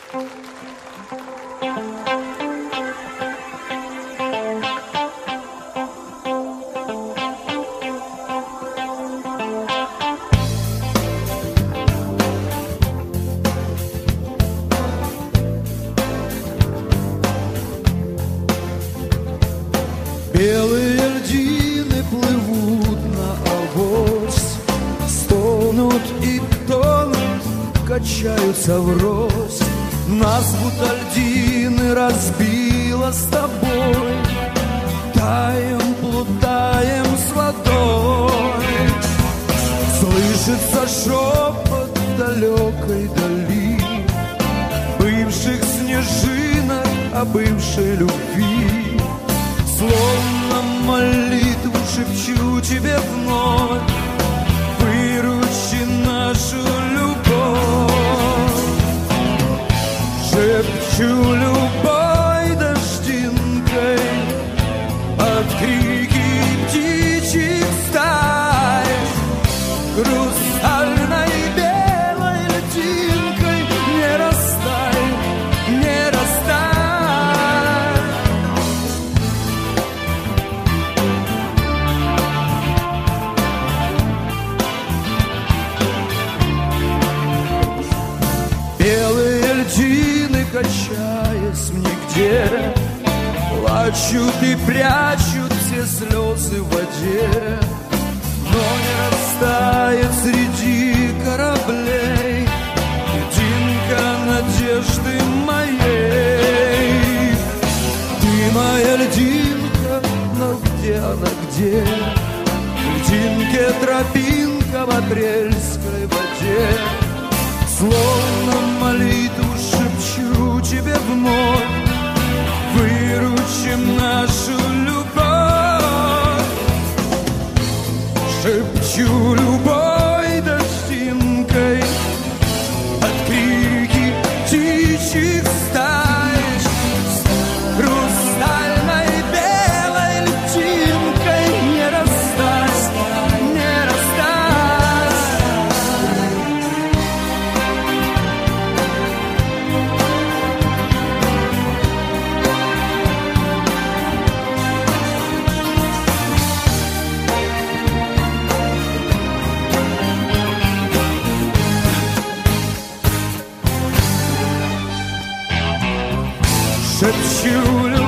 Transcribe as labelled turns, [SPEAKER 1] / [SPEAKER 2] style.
[SPEAKER 1] Белые льдины плывут на авось, стонут и тонут, качаются врозь. Нас будто льдины разбило с тобой, таем, плутаем с водой. Слышится шепот далекой дали, бывших снежинок о бывшей любви. Словно молитву шепчу тебе вновь, выручи нашу любовь. Шепчу любой дождинкой от крики птичьих стай, хрустальной белой льдинкой не растай, не растай. Белые льдины, качаясь нигде, плачут и прячут все слезы в воде. Но не растает среди кораблей льдинка надежды моей. Ты моя льдинка, но где она, где? Льдинке тропинка в апрельской воде. Словно молитву шепчу тебе вновь, выручим нашу любовь. Шепчу любой дождинкой от крики птичьих стай, хрустальной белой льдинкой не расстась, не расстась. Шепчу